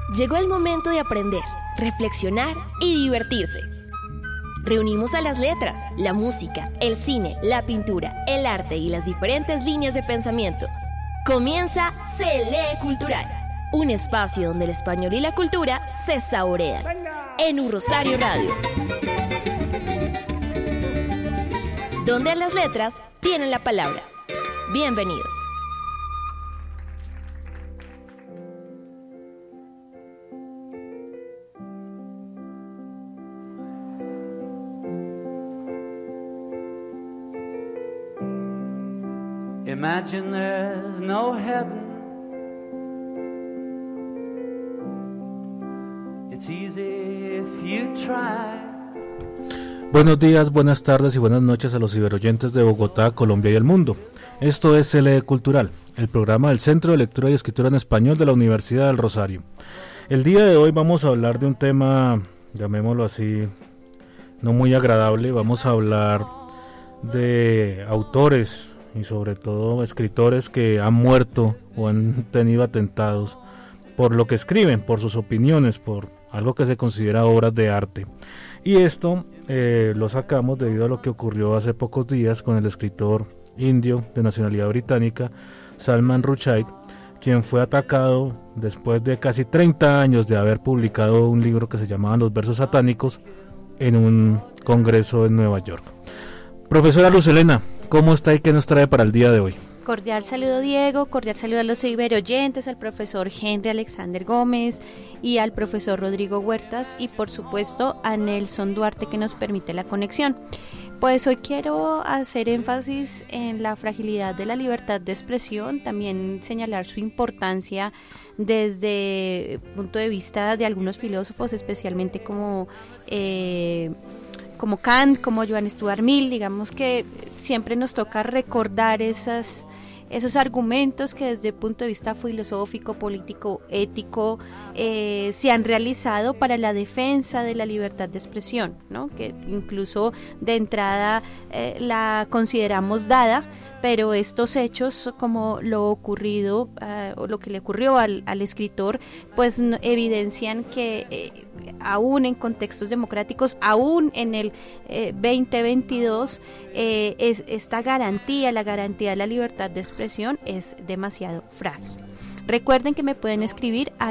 Llegó el momento de aprender, reflexionar y divertirse. Reunimos a las letras, la música, el cine, la pintura, el arte y las diferentes líneas de pensamiento. Comienza Se Lee Cultural, un espacio donde el español y la cultura se saborean. En Un Rosario Radio, donde las letras tienen la palabra. Bienvenidos. Imagine there's no heaven. It's easy if you try. Buenos días, buenas tardes y buenas noches a los ciberoyentes de Bogotá, Colombia y el mundo. Esto es Se Lee Cultural, el programa del Centro de Lectura y Escritura en Español de la Universidad del Rosario. El día de hoy vamos a hablar de un tema, llamémoslo así, no muy agradable. Vamos a hablar de autores y sobre todo escritores que han muerto o han tenido atentados por lo que escriben, por sus opiniones, por algo que se considera obras de arte. Y esto lo sacamos debido a lo que ocurrió hace pocos días con el escritor indio de nacionalidad británica, Salman Rushdie, quien fue atacado después de casi 30 años de haber publicado un libro que se llamaba Los Versos Satánicos en un congreso en Nueva York. Profesora Luz Helena, ¿cómo está y qué nos trae para el día de hoy? Cordial saludo, Diego, cordial saludo a los ciberoyentes, al profesor Henry Alexander Gómez y al profesor Rodrigo Huertas y por supuesto a Nelson Duarte, que nos permite la conexión. Pues hoy quiero hacer énfasis en la fragilidad de la libertad de expresión, también señalar su importancia desde el punto de vista de algunos filósofos, especialmente como Kant, como Joan Stuart Mill. Digamos que siempre nos toca recordar esos argumentos que desde el punto de vista filosófico, político, ético, se han realizado para la defensa de la libertad de expresión, ¿no? Que incluso de entrada la consideramos dada, pero estos hechos, como lo ocurrido o lo que le ocurrió al escritor, pues evidencian que aún en contextos democráticos, aún en el 2022, esta garantía, la garantía de la libertad de expresión es demasiado frágil. Recuerden que me pueden escribir a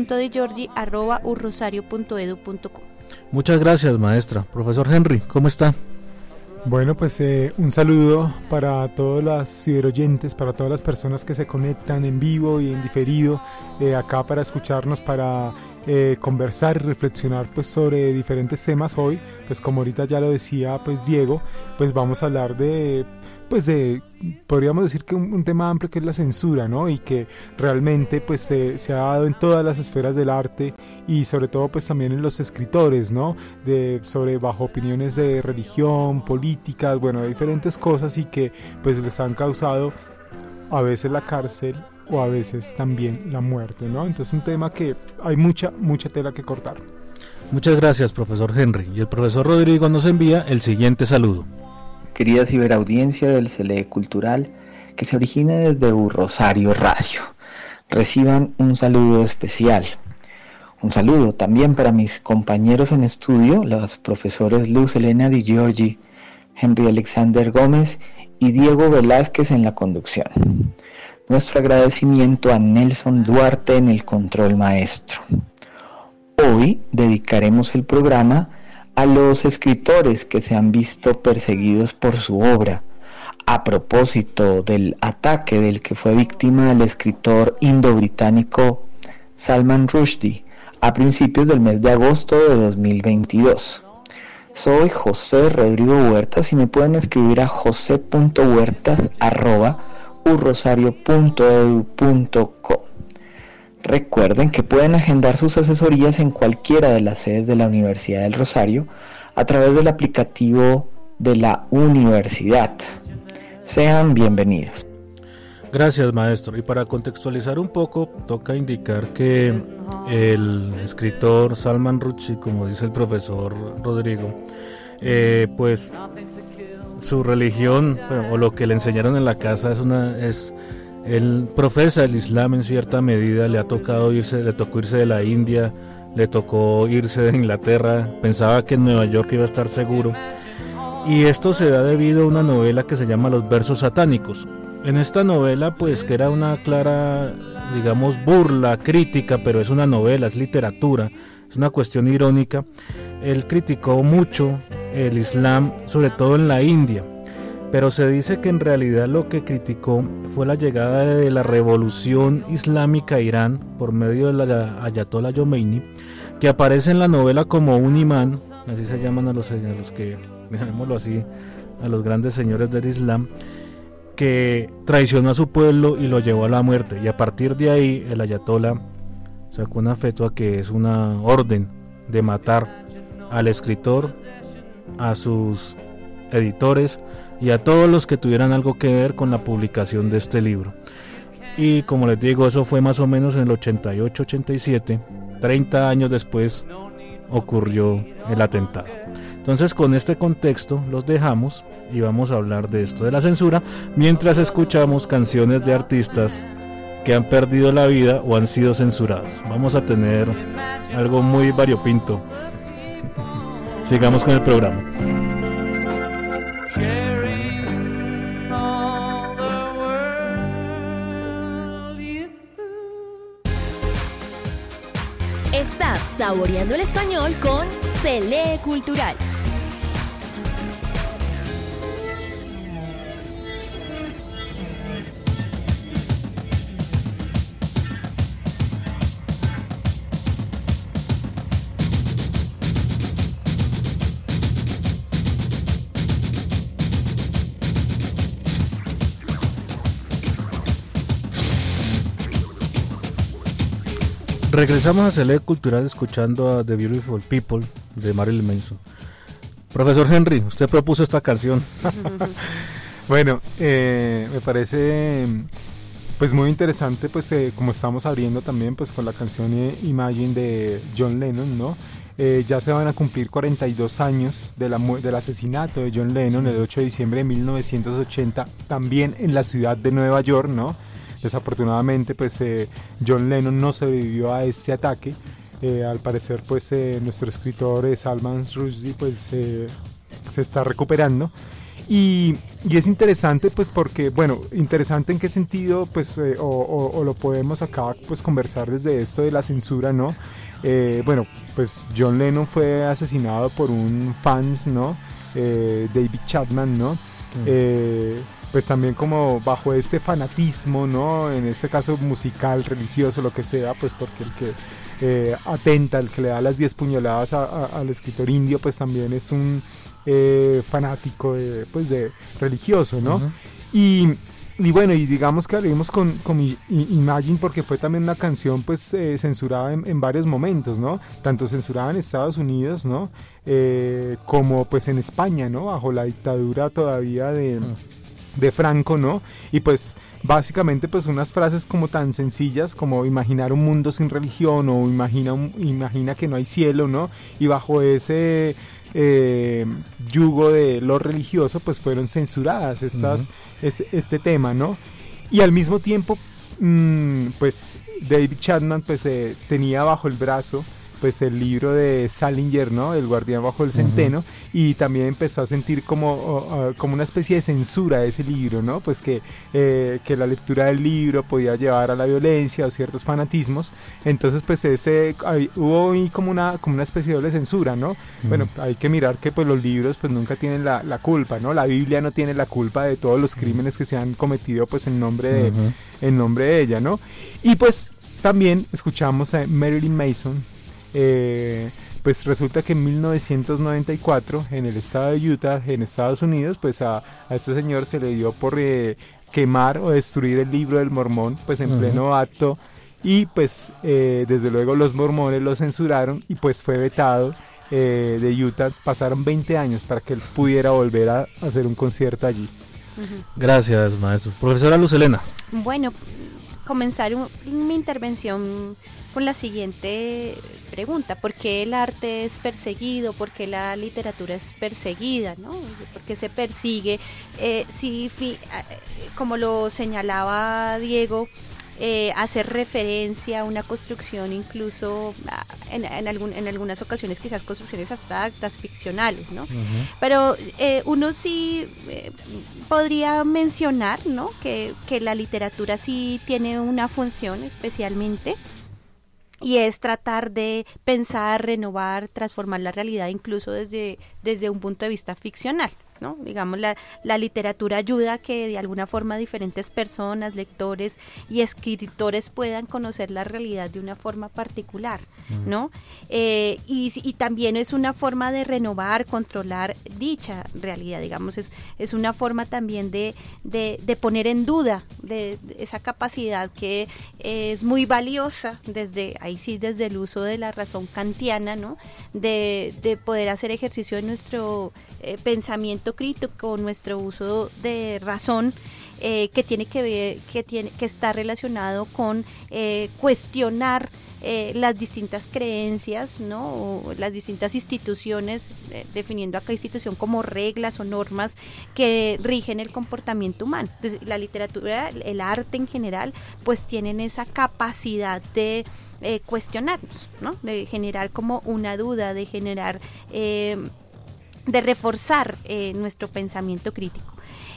luz.degiorgi@urrosario.edu.co. Muchas gracias, maestra. Profesor Henry, ¿cómo está? Bueno, pues un saludo para todos los ciberoyentes, para todas las personas que se conectan en vivo y en diferido acá para escucharnos, para conversar y reflexionar pues sobre diferentes temas. Hoy, pues como ahorita ya lo decía pues Diego, pues vamos a hablar podríamos decir que un tema amplio, que es la censura, ¿no? Y que realmente pues se ha dado en todas las esferas del arte y sobre todo pues también en los escritores, ¿no? Bajo opiniones de religión, políticas, bueno, de diferentes cosas, y que pues les han causado a veces la cárcel o a veces también la muerte, ¿no? Entonces un tema que hay mucha tela que cortar. Muchas gracias, profesor Henry. Y el profesor Rodrigo nos envía el siguiente saludo. Querida ciberaudiencia del Se Lee Cultural, que se origina desde Un Rosario Radio, reciban un saludo especial. Un saludo también para mis compañeros en estudio, los profesores Luz Helena Di Giorgi, Henry Alexander Gómez y Diego Velázquez en la conducción. Nuestro agradecimiento a Nelson Duarte en el control maestro. Hoy dedicaremos el programa a los escritores que se han visto perseguidos por su obra, a propósito del ataque del que fue víctima el escritor indo-británico Salman Rushdie a principios del mes de agosto de 2022. Soy José Rodrigo Huertas y me pueden escribir a jose.huertas@urrosario.edu.co. Recuerden que pueden agendar sus asesorías en cualquiera de las sedes de la Universidad del Rosario a través del aplicativo de la universidad. Sean bienvenidos. Gracias, maestro. Y para contextualizar un poco, toca indicar que el escritor Salman Rushdie, como dice el profesor Rodrigo, pues su religión, o lo que le enseñaron en la casa es Él profesa el Islam en cierta medida, le tocó irse de la India, le tocó irse de Inglaterra, pensaba que en Nueva York iba a estar seguro. Y esto se da debido a una novela que se llama Los versos satánicos. En esta novela, pues, que era una clara, digamos, burla, crítica, pero es una novela, es literatura, es una cuestión irónica. Él criticó mucho el Islam, sobre todo en la India, pero se dice que en realidad lo que criticó fue la llegada de la revolución islámica a Irán por medio de la Ayatollah Khomeini, que aparece en la novela como un imán, así se llaman a los que, digámoslo así, a los grandes señores del Islam, que traicionó a su pueblo y lo llevó a la muerte. Y a partir de ahí el Ayatollah sacó una fetua que es una orden de matar al escritor, a sus editores y a todos los que tuvieran algo que ver con la publicación de este libro. Y como les digo, eso fue más o menos en el 88-87, 30 años después ocurrió el atentado. Entonces, con este contexto los dejamos y vamos a hablar de esto de la censura mientras escuchamos canciones de artistas que han perdido la vida o han sido censurados. Vamos a tener algo muy variopinto. Sigamos con el programa. Estás saboreando el español con Se Lee Cultural. Regresamos a Se Lee Cultural escuchando a The Beautiful People de Marilyn Manson. Profesor Henry, usted propuso esta canción. Bueno, me parece pues muy interesante, pues como estamos abriendo también pues con la canción Imagine de John Lennon, ¿no? Ya se van a cumplir 42 años del asesinato de John Lennon el 8 de diciembre de 1980, también en la ciudad de Nueva York, ¿no? Desafortunadamente, pues John Lennon no sobrevivió a este ataque. Al parecer, pues nuestro escritor Salman Rushdie pues se está recuperando. Y es interesante, pues porque, bueno, interesante en qué sentido, pues, o lo podemos acá, pues, conversar desde esto de la censura, ¿no? Bueno, pues John Lennon fue asesinado por un fans, ¿no? David Chapman, ¿no? Pues también como bajo este fanatismo, ¿no? En este caso musical, religioso, lo que sea, pues porque el que atenta, el que le da las 10 puñaladas al escritor indio, pues también es un fanático de religioso, ¿no? Uh-huh. Y bueno, y digamos que hablemos con Imagine porque fue también una canción pues censurada en varios momentos, ¿no? Tanto censurada en Estados Unidos, ¿no? Como pues en España, ¿no? Bajo la dictadura todavía de Franco, ¿no? Y pues básicamente pues unas frases como tan sencillas como imaginar un mundo sin religión o imagina que no hay cielo, ¿no? Y bajo ese yugo de lo religioso pues fueron censuradas este tema, ¿no? Y al mismo tiempo pues David Chapman pues tenía bajo el brazo pues el libro de Salinger, ¿no? El guardián bajo el centeno, y también empezó a sentir como una especie de censura de ese libro, ¿no? Pues que la lectura del libro podía llevar a la violencia o ciertos fanatismos. Entonces pues hubo ahí como una especie de doble censura, ¿no? Bueno, hay que mirar que pues los libros pues nunca tienen la culpa, ¿no? La Biblia no tiene la culpa de todos los crímenes que se han cometido pues en nombre de ella, ¿no? Y pues también escuchamos a Marilyn Manson. Pues resulta que en 1994 en el estado de Utah, en Estados Unidos, pues a este señor se le dio por quemar o destruir el libro del Mormón, pues en pleno acto, y pues desde luego los mormones lo censuraron y pues fue vetado de Utah. Pasaron 20 años para que él pudiera volver a hacer un concierto allí. Gracias, maestro. Profesora Luz Helena. Bueno, comenzar mi intervención con la siguiente pregunta: ¿por qué el arte es perseguido? ¿Por qué la literatura es perseguida? ¿No? ¿Por qué se persigue? Como lo señalaba Diego, hacer referencia a una construcción, incluso en algunas ocasiones quizás construcciones abstractas, ficcionales, ¿no? Uh-huh. Pero uno sí podría mencionar, ¿no?, que la literatura sí tiene una función especialmente, y es tratar de pensar, renovar, transformar la realidad incluso desde un punto de vista ficcional, ¿no? Digamos, la literatura ayuda a que de alguna forma diferentes personas, lectores y escritores puedan conocer la realidad de una forma particular, ¿no? Y también es una forma de renovar, controlar dicha realidad, digamos, es una forma también de poner en duda de esa capacidad que es muy valiosa desde el uso de la razón kantiana, ¿no? De poder hacer ejercicio de nuestro pensamiento crítico, nuestro uso de razón, que tiene que ver, que está relacionado con cuestionar las distintas creencias, ¿no?, o las distintas instituciones, definiendo acá institución como reglas o normas que rigen el comportamiento humano. Entonces, la literatura, el arte en general, pues tienen esa capacidad de cuestionarnos, ¿no?, de generar como una duda, de generar de reforzar nuestro pensamiento crítico.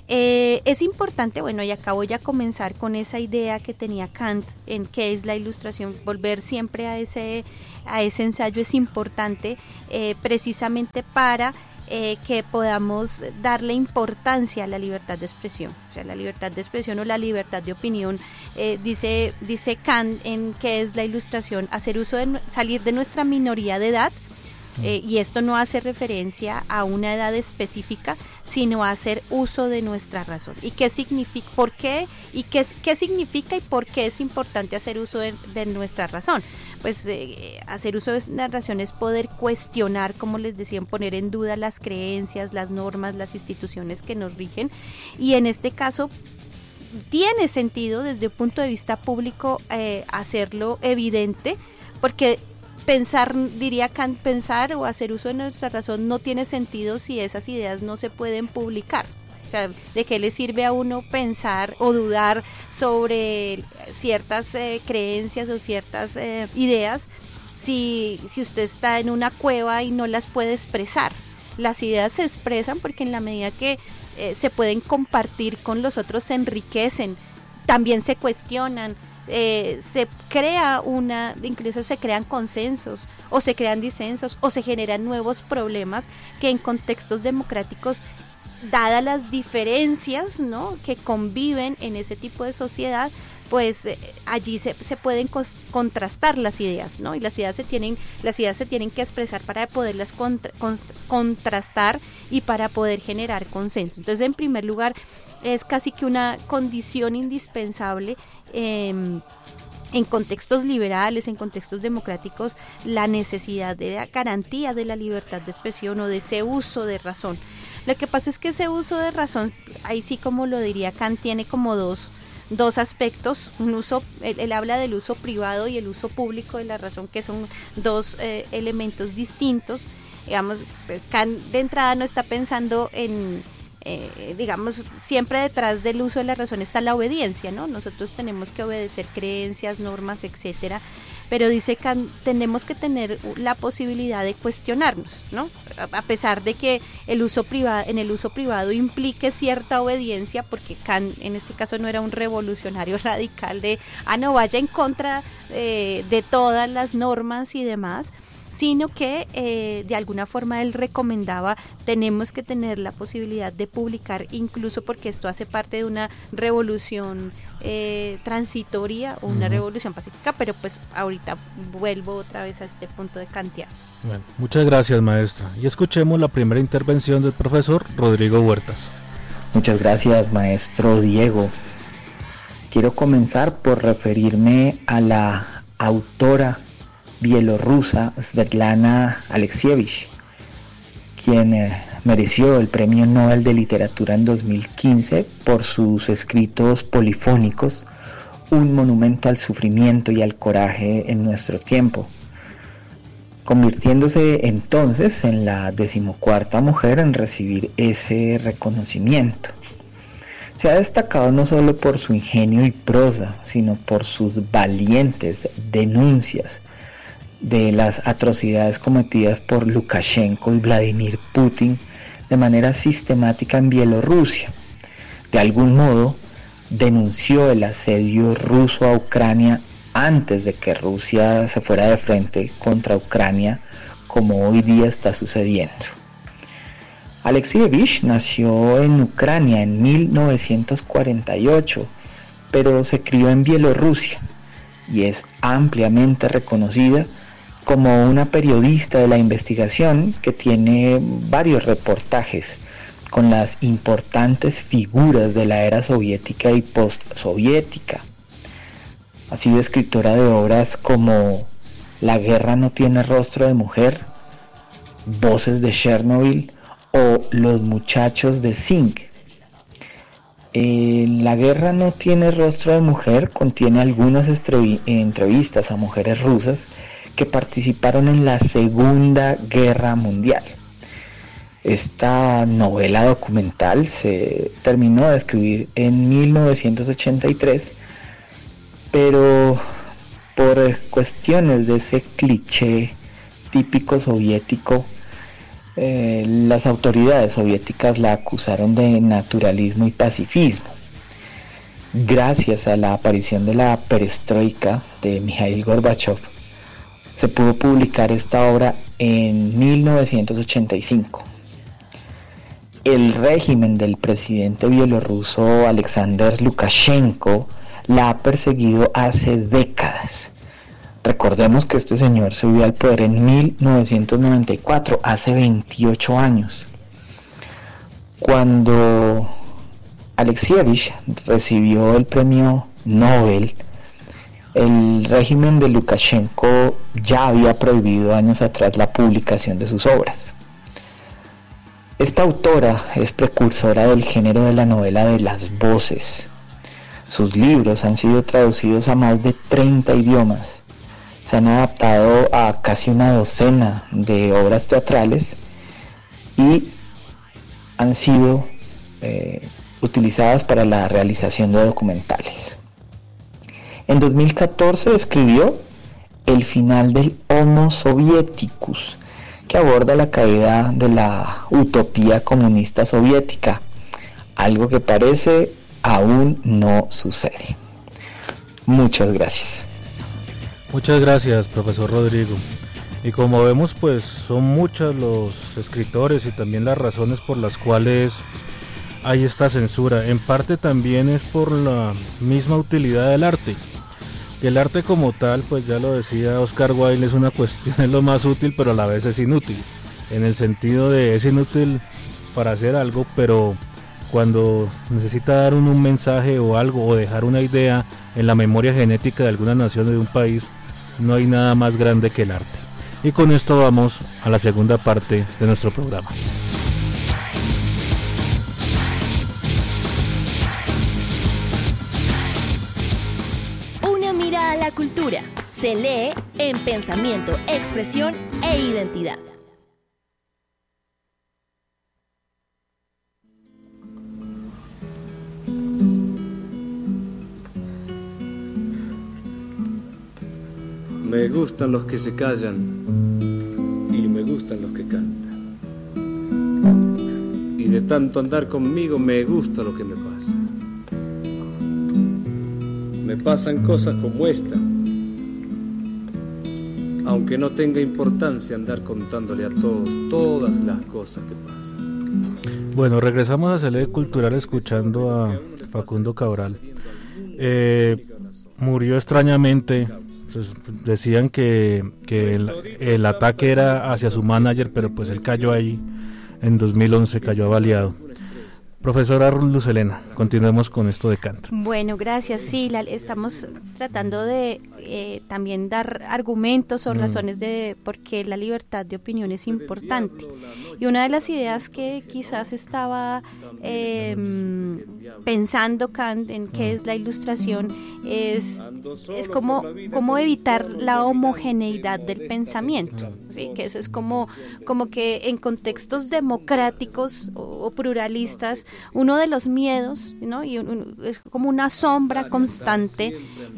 Es importante, bueno, y acá voy a comenzar con esa idea que tenía Kant en qué es la ilustración. Volver siempre a ese ensayo es importante, precisamente para que podamos darle importancia a la libertad de expresión. O sea, la libertad de expresión o la libertad de opinión, dice Kant en qué es la ilustración: salir de nuestra minoría de edad. Y esto no hace referencia a una edad específica, sino a hacer uso de nuestra razón. ¿Y qué significa? ¿Por qué? ¿Y qué significa y por qué es importante hacer uso de nuestra razón? Pues hacer uso de la razón es poder cuestionar, como les decía, poner en duda las creencias, las normas, las instituciones que nos rigen. Y en este caso tiene sentido desde un punto de vista público hacerlo evidente, porque diría Kant, pensar o hacer uso de nuestra razón no tiene sentido si esas ideas no se pueden publicar. O sea, ¿de qué le sirve a uno pensar o dudar sobre ciertas creencias o ciertas ideas si usted está en una cueva y no las puede expresar? Las ideas se expresan porque en la medida que se pueden compartir con los otros se enriquecen, también se cuestionan. Se crea incluso se crean consensos o se crean disensos o se generan nuevos problemas que en contextos democráticos, dadas las diferencias, ¿no?, que conviven en ese tipo de sociedad, pues allí se pueden contrastar las ideas, ¿no? Y las ideas se tienen que expresar para poderlas contrastar y para poder generar consenso. Entonces, en primer lugar, es casi que una condición indispensable en contextos liberales, en contextos democráticos, la necesidad de la garantía de la libertad de expresión o de ese uso de razón. Lo que pasa es que ese uso de razón, ahí sí, como lo diría Kant, tiene como dos aspectos. Él habla del uso privado y el uso público de la razón, que son dos elementos distintos. Digamos, Kant de entrada no está pensando en digamos, siempre detrás del uso de la razón está la obediencia, ¿no? Nosotros tenemos que obedecer creencias, normas, etcétera, pero dice que tenemos que tener la posibilidad de cuestionarnos, ¿no? A pesar de que en el uso privado implique cierta obediencia, porque Kant en este caso no era un revolucionario radical no vaya en contra de todas las normas y demás, sino que de alguna forma él recomendaba, tenemos que tener la posibilidad de publicar, incluso porque esto hace parte de una revolución transitoria o una revolución pacífica, pero pues ahorita vuelvo otra vez a este punto de kantiano. Bueno, muchas gracias, maestra, y escuchemos la primera intervención del profesor Rodrigo Huertas. Muchas gracias, maestro Diego. Quiero comenzar por referirme a la autora bielorrusa Svetlana Alexievich, quien mereció el Premio Nobel de Literatura en 2015 por sus escritos polifónicos un monumento al sufrimiento y al coraje en nuestro tiempo, convirtiéndose entonces en la 14ª mujer en recibir ese reconocimiento. Se ha destacado no solo por su ingenio y prosa, sino por sus valientes denuncias de las atrocidades cometidas por Lukashenko y Vladimir Putin de manera sistemática en Bielorrusia. De algún modo, denunció el asedio ruso a Ucrania antes de que Rusia se fuera de frente contra Ucrania, como hoy día está sucediendo. Alexievich nació en Ucrania en 1948, pero se crió en Bielorrusia y es ampliamente reconocida como una periodista de la investigación que tiene varios reportajes con las importantes figuras de la era soviética y postsoviética. Ha sido escritora de obras como La guerra no tiene rostro de mujer, Voces de Chernobyl o Los muchachos de Zinc. La guerra no tiene rostro de mujer contiene algunas entrevistas a mujeres rusas que participaron en la Segunda Guerra Mundial. Esta novela documental se terminó de escribir en 1983, pero por cuestiones de ese cliché típico soviético, las autoridades soviéticas la acusaron de naturalismo y pacifismo. Gracias a la aparición de la perestroika de Mikhail Gorbachev, se pudo publicar esta obra en 1985. El régimen del presidente bielorruso Alexander Lukashenko la ha perseguido hace décadas. Recordemos que este señor subió al poder en 1994, hace 28 años. Cuando Alexievich recibió el premio Nobel, el régimen de Lukashenko ya había prohibido años atrás la publicación de sus obras. Esta autora es precursora del género de la novela de las voces. Sus libros han sido traducidos a más de 30 idiomas. Se han adaptado a casi una docena de obras teatrales y han sido utilizadas para la realización de documentales. En 2014 escribió El final del Homo Sovieticus, que aborda la caída de la utopía comunista soviética, algo que parece aún no sucede. Muchas gracias. Muchas gracias, profesor Rodrigo. Y como vemos, pues son muchos los escritores y también las razones por las cuales hay esta censura. En parte también es por la misma utilidad del arte. El arte como tal, pues ya lo decía Oscar Wilde, es una cuestión, es lo más útil, pero a la vez es inútil. En el sentido de es inútil para hacer algo, pero cuando necesita dar un mensaje o algo, o dejar una idea en la memoria genética de alguna nación o de un país, no hay nada más grande que el arte. Y con esto vamos a la segunda parte de nuestro programa. Una mirada a la cultura. Se lee en pensamiento, expresión e identidad. Me gustan los que se callan y me gustan los que cantan. Y de tanto andar conmigo me gusta lo que me pasa. Me pasan cosas como esta, aunque no tenga importancia andar contándole a todos todas las cosas que pasan. Bueno, regresamos a Sele Cultural escuchando a Facundo Cabral. Murió extrañamente. Pues decían que el ataque era hacia su manager, pero pues él cayó ahí en 2011, cayó baleado. Profesora Luz Helena, continuemos con esto de Kant. Bueno, gracias. Sí, estamos tratando de también dar argumentos o razones de por qué la libertad de opinión es importante. Y una de las ideas que quizás estaba pensando Kant en qué es la ilustración es cómo evitar la homogeneidad del pensamiento. ¿Sí? Que eso es como que en contextos democráticos o pluralistas, uno de los miedos, ¿no? Y es como una sombra constante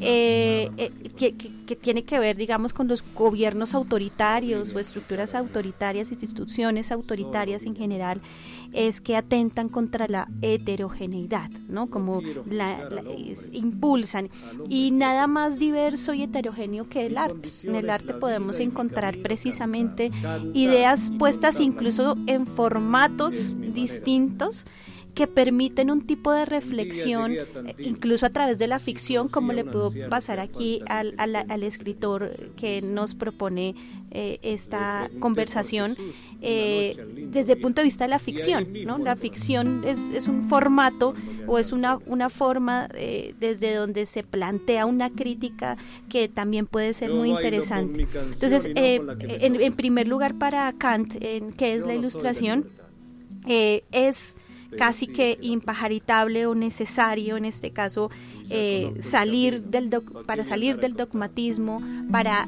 que tiene que ver, digamos, con los gobiernos autoritarios o estructuras autoritarias, instituciones autoritarias en general, es que atentan contra la heterogeneidad, ¿no? Como impulsan, y nada más diverso y heterogéneo que el arte. En el arte podemos encontrar precisamente ideas puestas incluso en formatos distintos que permiten un tipo de reflexión, incluso a través de la ficción, como le pudo pasar aquí al escritor que nos propone esta conversación, desde el punto de vista de la ficción, ¿no? La ficción es un formato o es una forma desde donde se plantea una crítica que también puede ser muy interesante. Entonces, en primer lugar, para Kant, ¿qué es la ilustración? Es casi que impajaritable o necesario en este caso para salir del dogmatismo, para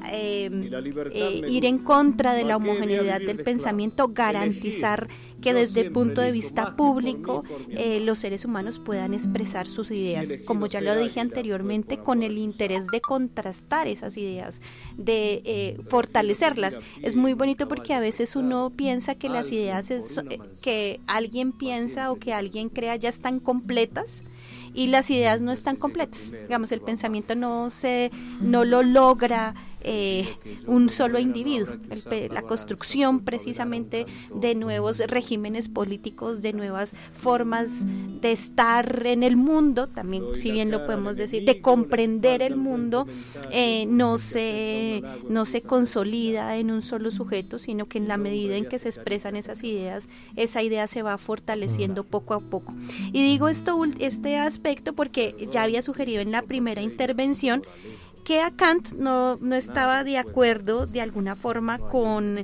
ir en contra de la homogeneidad del pensamiento, garantizar que desde el punto de vista público los seres humanos puedan expresar sus ideas, como ya lo dije anteriormente, con el interés de contrastar esas ideas, de fortalecerlas. Es muy bonito porque a veces uno piensa que las ideas que alguien piensa o que alguien crea ya están completas, y las ideas no están completas. Digamos, el pensamiento no lo logra un solo individuo. La construcción precisamente de nuevos regímenes políticos, de nuevas formas de estar en el mundo, también, si bien lo podemos decir, de comprender el mundo, no se consolida en un solo sujeto, sino que en la medida en que se expresan esas ideas, esa idea se va fortaleciendo poco a poco. Y digo este aspecto porque ya había sugerido en la primera intervención que a Kant no estaba de acuerdo de alguna forma con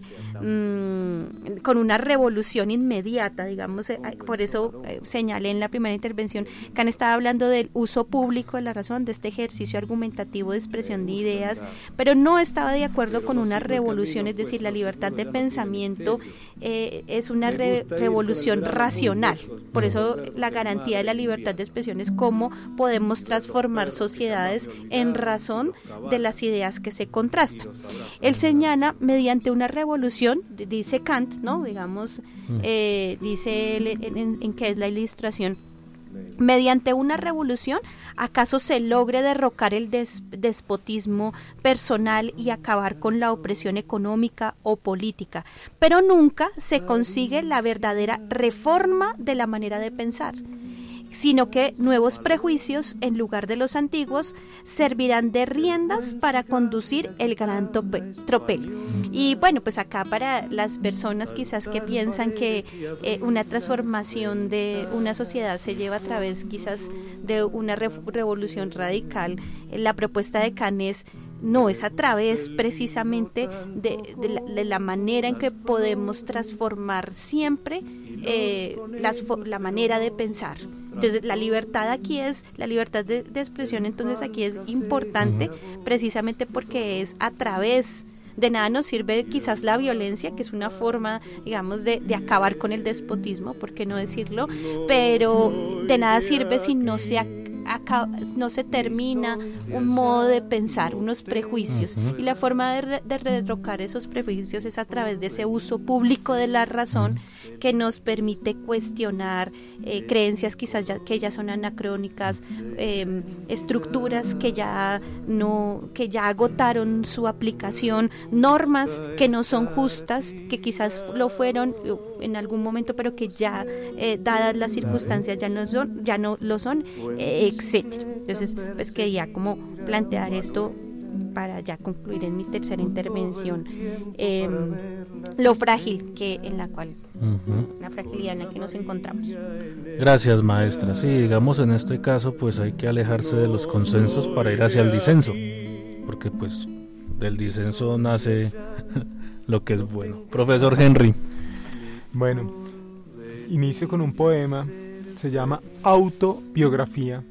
una revolución inmediata, digamos, por eso señalé en la primera intervención, Kant estaba hablando del uso público de la razón, de este ejercicio argumentativo de expresión de ideas, pero no estaba de acuerdo con una revolución, es decir, la libertad de pensamiento es una revolución racional, por eso la garantía de la libertad de expresión es cómo podemos transformar sociedades en razón de las ideas que se contrastan. Él señala mediante una revolución, dice Kant, ¿no? Digamos, dice él en qué es la ilustración. Mediante una revolución, ¿acaso se logre derrocar el despotismo personal y acabar con la opresión económica o política? Pero nunca se consigue la verdadera reforma de la manera de pensar, sino que nuevos prejuicios en lugar de los antiguos servirán de riendas para conducir el gran tropel. Y bueno, pues acá para las personas quizás que piensan que una transformación de una sociedad se lleva a través quizás de una revolución radical, la propuesta de Kant no es a través precisamente de la manera en que podemos transformar siempre la manera de pensar. Entonces la libertad aquí es, la libertad de expresión entonces aquí es importante precisamente porque es a través de nada nos sirve quizás la violencia, que es una forma, digamos, de acabar con el despotismo, ¿por qué no decirlo? Pero de nada sirve si no se termina un modo de pensar, unos prejuicios, y la forma de derrocar esos prejuicios es a través de ese uso público de la razón que nos permite cuestionar creencias quizás que ya son anacrónicas, estructuras que ya agotaron su aplicación, normas que no son justas, que quizás lo fueron en algún momento, pero que ya dadas las circunstancias ya no lo son, etcétera. Entonces, pues quería como plantear esto para ya concluir en mi tercera intervención, lo frágil la fragilidad en la que nos encontramos. Gracias, maestra. Sí, digamos en este caso pues hay que alejarse de los consensos para ir hacia el disenso, porque pues del disenso nace lo que es bueno. Profesor Henry. Bueno, inicio con un poema, se llama Autobiografía.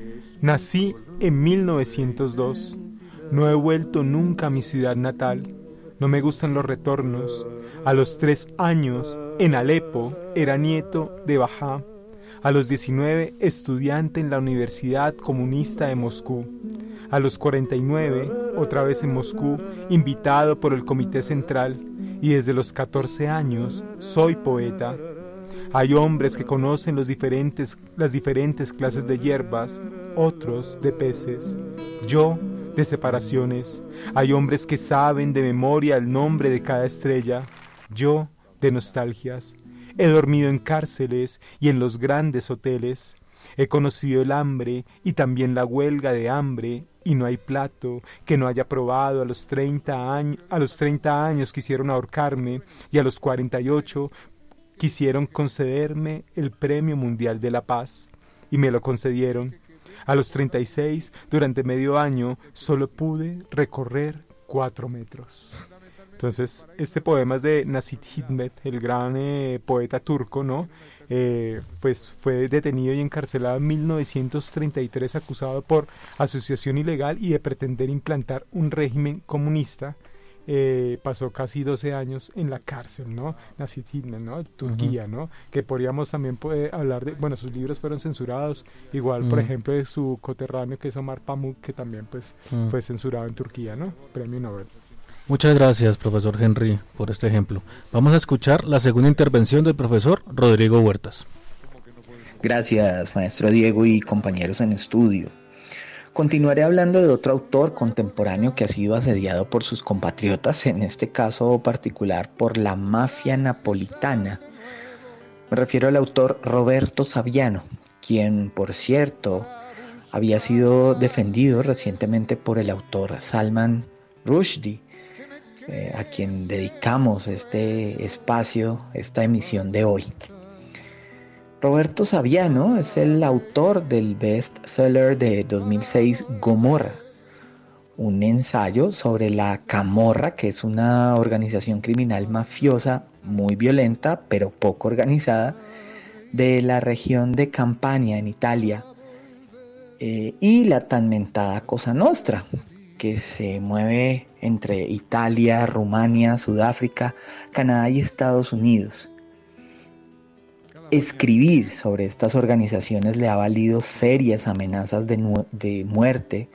Nací en 1902, no he vuelto nunca a mi ciudad natal, no me gustan los retornos. A los 3 años, en Alepo, era nieto de Bajá. A los 19, estudiante en la Universidad Comunista de Moscú. A los 49, otra vez en Moscú, invitado por el Comité Central. Y desde los 14 años, soy poeta. Hay hombres que conocen las diferentes clases de hierbas, otros de peces. Yo, de separaciones. Hay hombres que saben de memoria el nombre de cada estrella. Yo, de nostalgias. He dormido en cárceles y en los grandes hoteles. He conocido el hambre y también la huelga de hambre, y no hay plato que no haya probado. A los 30 años quisieron ahorcarme, y a los 48 quisieron concederme el Premio Mundial de la Paz, y me lo concedieron. A los 36, durante medio año, solo pude recorrer 4 metros. Entonces, este poema es de Necip Hikmet, el gran poeta turco, ¿no? Pues fue detenido y encarcelado en 1933, acusado por asociación ilegal y de pretender implantar un régimen comunista. Pasó casi 12 años en la cárcel, ¿no? Necip Hikmet, ¿no? Turquía, ¿no? Que podríamos también hablar de, bueno, sus libros fueron censurados, igual, por ejemplo, de su coterráneo, que es Omar Pamuk, que también, pues, fue censurado en Turquía, ¿no? Premio Nobel. Muchas gracias, profesor Henry, por este ejemplo. Vamos a escuchar la segunda intervención del profesor Rodrigo Huertas. Gracias, maestro Diego y compañeros en estudio. Continuaré hablando de otro autor contemporáneo que ha sido asediado por sus compatriotas, en este caso particular por la mafia napolitana. Me refiero al autor Roberto Saviano, quien, por cierto, había sido defendido recientemente por el autor Salman Rushdie, a quien dedicamos este espacio, esta emisión de hoy. Roberto Saviano es el autor del bestseller de 2006 Gomorra, un ensayo sobre la Camorra, que es una organización criminal mafiosa muy violenta pero poco organizada de la región de Campania en Italia, y la tan mentada Cosa Nostra, que se mueve entre Italia, Rumania, Sudáfrica, Canadá y Estados Unidos. Escribir sobre estas organizaciones le ha valido serias amenazas de muerte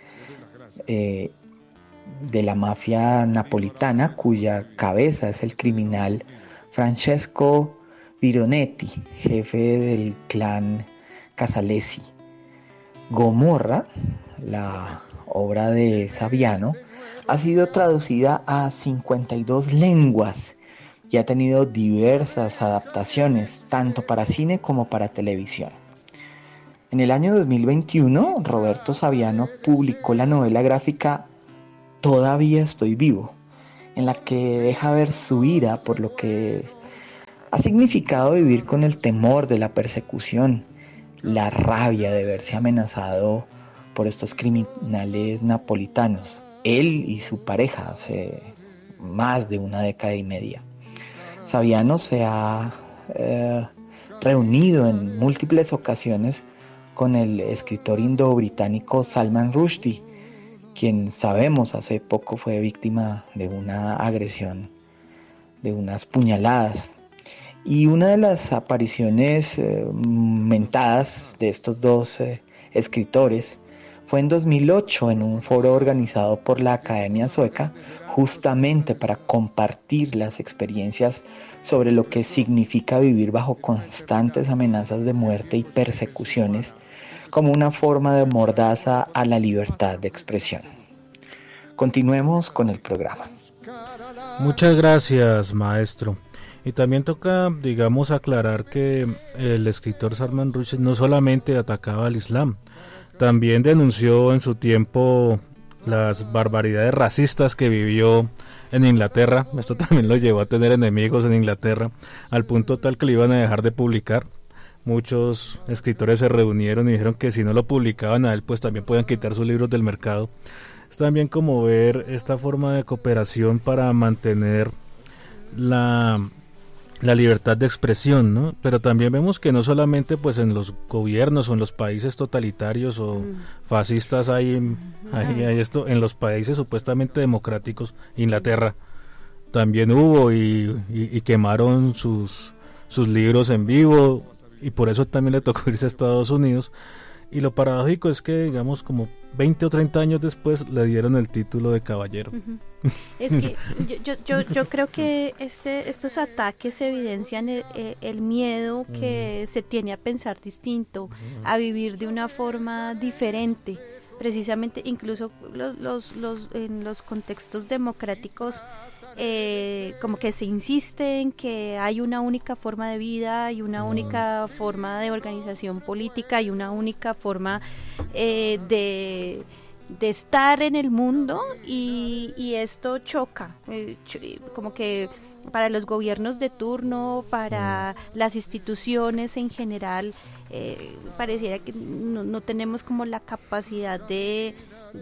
de la mafia napolitana, cuya cabeza es el criminal Francesco Vironetti, jefe del clan Casalesi. Gomorra, la obra de Saviano, ha sido traducida a 52 lenguas y ha tenido diversas adaptaciones, tanto para cine como para televisión. En el año 2021, Roberto Saviano publicó la novela gráfica Todavía estoy vivo, en la que deja ver su ira por lo que ha significado vivir con el temor de la persecución, la rabia de verse amenazado por estos criminales napolitanos, él y su pareja hace más de una década y media. Saviano se ha reunido en múltiples ocasiones con el escritor indo-británico Salman Rushdie, quien sabemos hace poco fue víctima de una agresión, de unas puñaladas. Y una de las apariciones mentadas de estos dos escritores fue en 2008 en un foro organizado por la Academia Sueca, justamente para compartir las experiencias sobre lo que significa vivir bajo constantes amenazas de muerte y persecuciones como una forma de mordaza a la libertad de expresión. Continuemos con el programa. Muchas gracias, maestro. Y también toca, digamos, aclarar que el escritor Salman Rushdie no solamente atacaba al Islam, también denunció en su tiempo las barbaridades racistas que vivió en Inglaterra. Esto también lo llevó a tener enemigos en Inglaterra, al punto tal que le iban a dejar de publicar. Muchos escritores se reunieron y dijeron que si no lo publicaban a él, pues también podían quitar sus libros del mercado. Es también como ver esta forma de cooperación para mantener la libertad de expresión, ¿no? Pero también vemos que no solamente pues en los gobiernos o en los países totalitarios o fascistas hay esto, en los países supuestamente democráticos, Inglaterra también hubo y quemaron sus libros en vivo, y por eso también le tocó irse a Estados Unidos. Y lo paradójico es que, digamos, como 20 o 30 años después le dieron el título de caballero. Es que yo creo que estos ataques evidencian el miedo que se tiene a pensar distinto, a vivir de una forma diferente. Precisamente, incluso en los contextos democráticos, como que se insiste en que hay una única forma de vida y una única forma de organización política y una única forma de estar en el mundo, y esto choca, como que para los gobiernos de turno, para las instituciones en general, pareciera que no tenemos como la capacidad de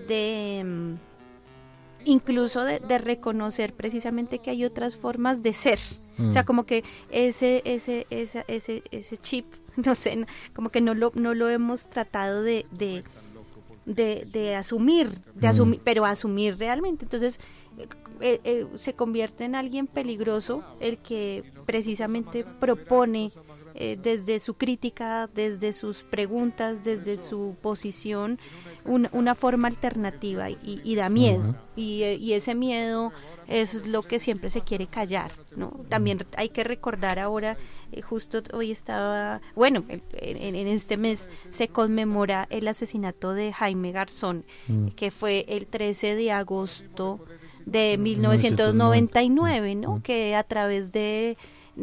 incluso de reconocer precisamente que hay otras formas de ser. O sea, como que ese chip, no sé, como que no lo hemos tratado de asumir, pero asumir realmente. Entonces se convierte en alguien peligroso el que precisamente propone desde su crítica, desde sus preguntas, desde su posición, una forma alternativa, y da miedo, y ese miedo es lo que siempre se quiere callar, ¿no? También hay que recordar ahora, justo hoy estaba, bueno, en este mes se conmemora el asesinato de Jaime Garzón, que fue el 13 de agosto de 1999, ¿no? Que a través de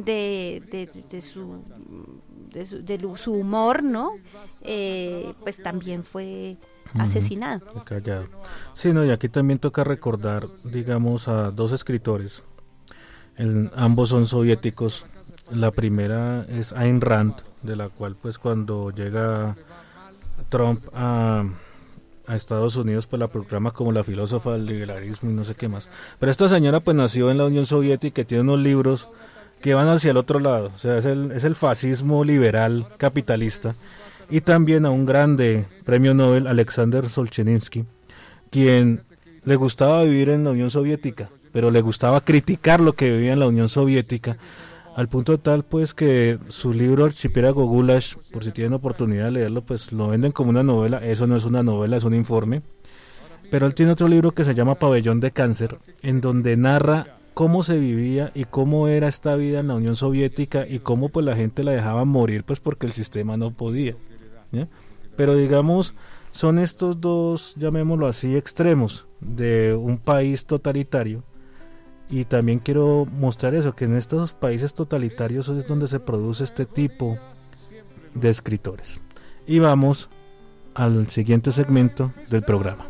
su humor, ¿no? Pues también fue asesinado. Callado. Sí, no, y aquí también toca recordar, digamos, a dos escritores. Ambos son soviéticos. La primera es Ayn Rand, de la cual pues cuando llega Trump a Estados Unidos, pues la proclama como la filósofa del liberalismo y no sé qué más. Pero esta señora pues nació en la Unión Soviética y tiene unos libros que van hacia el otro lado, o sea, es el fascismo liberal capitalista. Y también a un grande premio Nobel, Alexander Solzhenitsyn, quien le gustaba vivir en la Unión Soviética, pero le gustaba criticar lo que vivía en la Unión Soviética, al punto tal pues que su libro Archipiélago Gulag, por si tienen oportunidad de leerlo, pues lo venden como una novela. Eso no es una novela, es un informe. Pero él tiene otro libro que se llama Pabellón de Cáncer, en donde narra cómo se vivía y cómo era esta vida en la Unión Soviética y cómo pues la gente la dejaba morir pues porque el sistema no podía, ¿ya? Pero digamos, son estos dos, llamémoslo así, extremos de un país totalitario. Y también quiero mostrar eso, que en estos países totalitarios es donde se produce este tipo de escritores. Y vamos al siguiente segmento del programa.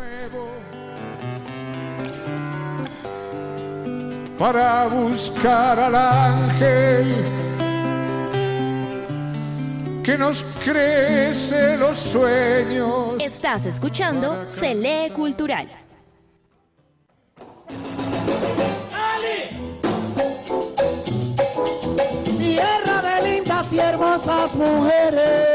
Para buscar al ángel que nos crece los sueños. Estás escuchando Se Lee Cultural. Tierra de lindas y hermosas mujeres.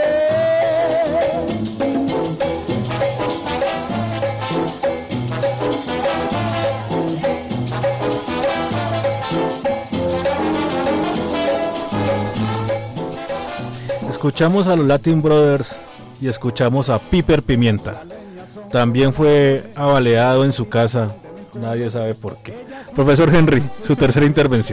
Escuchamos a los Latin Brothers y escuchamos a Piper Pimienta. También fue abaleado en su casa, nadie sabe por qué. Profesor Henry, su tercera intervención.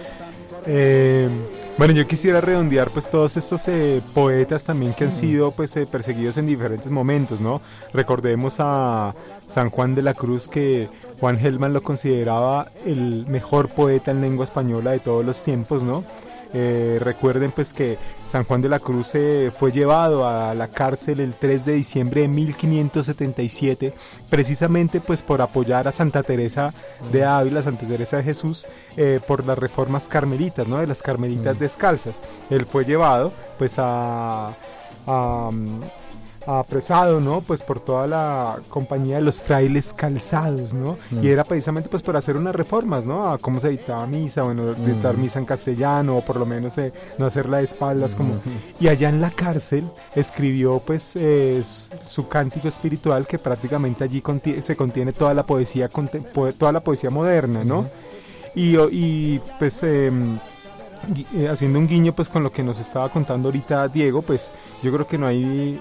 Bueno, yo quisiera redondear pues todos estos poetas también que han sido pues perseguidos en diferentes momentos, ¿no? Recordemos a San Juan de la Cruz, que Juan Gelman lo consideraba el mejor poeta en lengua española de todos los tiempos, ¿no? Recuerden pues que San Juan de la Cruz fue llevado a la cárcel el 3 de diciembre de 1577, precisamente pues por apoyar a Santa Teresa de Ávila, Santa Teresa de Jesús, por las reformas carmelitas, ¿no? De las carmelitas descalzas. Él fue llevado pues apresado, ¿no? Pues por toda la compañía de los frailes calzados, ¿no? Y era precisamente pues por hacer unas reformas, ¿no? A cómo se dictaba misa, bueno, dictar misa en castellano, o por lo menos no hacerla de espaldas, como... Y allá en la cárcel escribió pues su cántico espiritual, que prácticamente allí se contiene toda la poesía moderna, ¿no? Y pues... haciendo un guiño pues con lo que nos estaba contando ahorita Diego, pues yo creo que no hay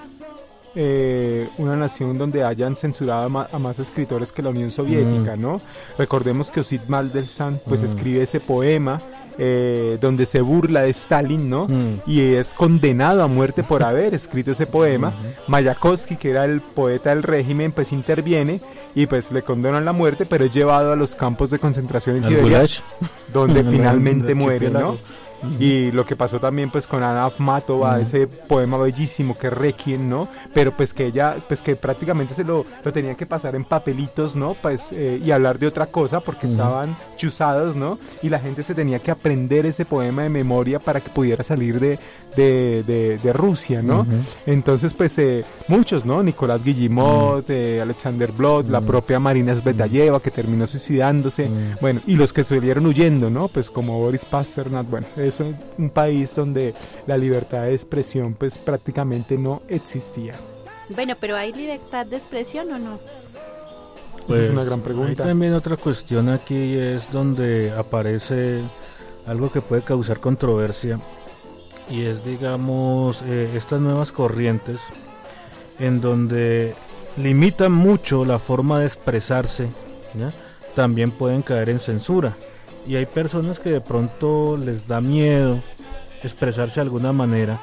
una nación donde hayan censurado a más escritores que la Unión Soviética, ¿no? Recordemos que Osip Mandelstam pues escribe ese poema donde se burla de Stalin, ¿no? Y es condenado a muerte por haber escrito ese poema. Mayakovsky, que era el poeta del régimen, pues interviene y pues le condenan la muerte, pero es llevado a los campos de concentración en Siberia, donde finalmente muere, ¿no? Y lo que pasó también pues con Anna Akhmatova, ese poema bellísimo que es Requiem, ¿no? Pero pues que ella, pues que prácticamente se lo tenía que pasar en papelitos, ¿no? Pues y hablar de otra cosa porque estaban chuzados, ¿no? Y la gente se tenía que aprender ese poema de memoria para que pudiera salir de Rusia, ¿no? Entonces pues muchos, ¿no? Nicolás Guillemot, Alexander Blot, la propia Marina Tsvetaeva, que terminó suicidándose, bueno, y los que salieron huyendo, ¿no? Pues como Boris Pasternak, bueno, es un país donde la libertad de expresión pues prácticamente no existía. Bueno, pero ¿hay libertad de expresión o no? Pues, esa es una gran pregunta. Hay también otra cuestión aquí, es donde aparece algo que puede causar controversia, y es, digamos, estas nuevas corrientes en donde limitan mucho la forma de expresarse, ¿ya? También pueden caer en censura. Y hay personas que de pronto les da miedo expresarse de alguna manera,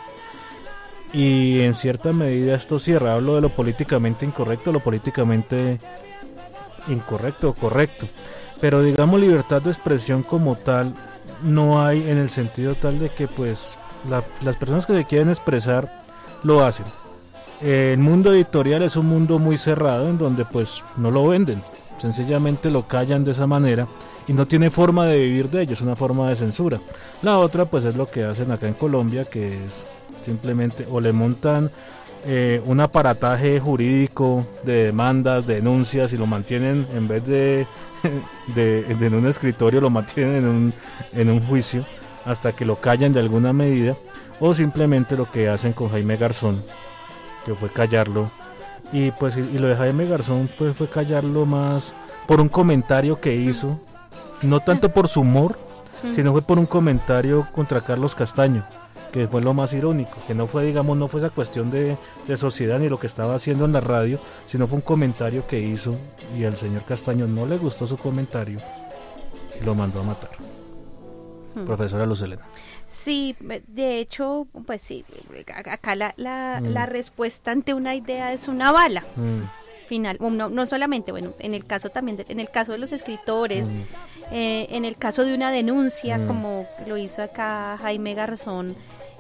y en cierta medida esto cierra. Hablo de lo políticamente incorrecto, lo políticamente incorrecto o correcto, pero digamos libertad de expresión como tal no hay, en el sentido tal de que pues las personas que se quieren expresar lo hacen. El mundo editorial es un mundo muy cerrado en donde pues no lo venden, sencillamente lo callan de esa manera y no tiene forma de vivir de ello, es una forma de censura. La otra pues es lo que hacen acá en Colombia, que es simplemente o le montan un aparataje jurídico de demandas, de denuncias, y lo mantienen, en vez de en un escritorio, lo mantienen en un juicio hasta que lo callan de alguna medida, o simplemente lo que hacen con Jaime Garzón, que fue callarlo, y pues y lo de Jaime Garzón pues fue callarlo más por un comentario que hizo, no tanto por su humor, sino fue por un comentario contra Carlos Castaño, que fue lo más irónico, que no fue, digamos, no fue esa cuestión de sociedad ni lo que estaba haciendo en la radio, sino fue un comentario que hizo, y al señor Castaño no le gustó su comentario y lo mandó a matar. Profesora Luz Helena. Sí, de hecho, pues sí, acá la respuesta ante una idea es una bala. Final, no solamente, bueno, en el caso también en el caso de los escritores, en el caso de una denuncia, como lo hizo acá Jaime Garzón,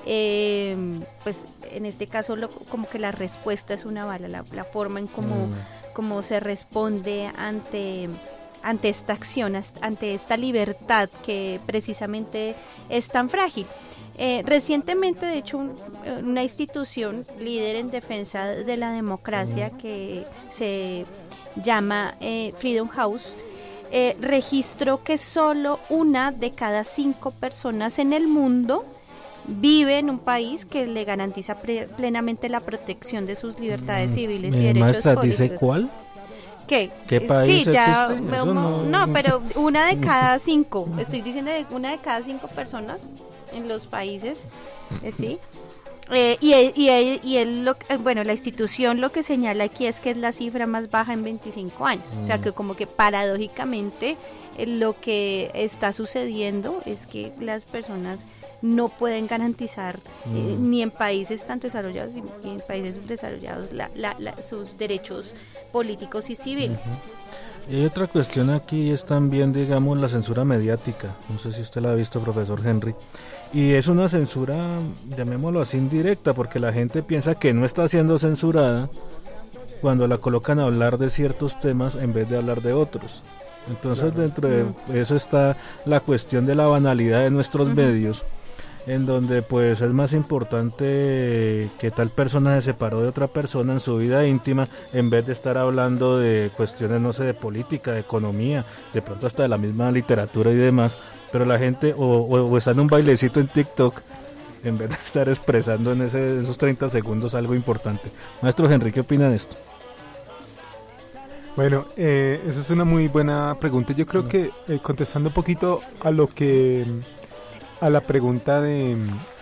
pues en este caso como que la respuesta es una bala, la forma en cómo se responde ante esta acción, ante esta libertad que precisamente es tan frágil. Recientemente, de hecho, una institución líder en defensa de la democracia que se llama Freedom House registró que solo 1 de cada 5 personas en el mundo vive en un país que le garantiza plenamente la protección de sus libertades civiles y derechos maestra, políticos. ¿Dice cuál? ¿Qué país sí, ya, existe? no, pero 1 de cada 5, estoy diciendo de 1 de cada 5 personas en los países, sí. Bueno, la institución lo que señala aquí es que es la cifra más baja en 25 años, o sea que como que paradójicamente lo que está sucediendo es que las personas no pueden garantizar ni en países tanto desarrollados ni en países subdesarrollados sus derechos políticos y civiles. Y hay otra cuestión aquí, es también, digamos, la censura mediática. No sé si usted la ha visto, profesor Henry, Y es una censura, llamémoslo así, indirecta, porque la gente piensa que no está siendo censurada cuando la colocan a hablar de ciertos temas en vez de hablar de otros. Entonces dentro de eso está la cuestión de la banalidad de nuestros medios, en donde pues es más importante que tal persona se separó de otra persona en su vida íntima, en vez de estar hablando de cuestiones, no sé, de política, de economía, de pronto hasta de la misma literatura y demás, pero la gente o está en un bailecito en TikTok en vez de estar expresando en esos 30 segundos algo importante. Maestro Henry, ¿qué opina de esto? Bueno, esa es una muy buena pregunta. Yo creo que contestando un poquito a la pregunta de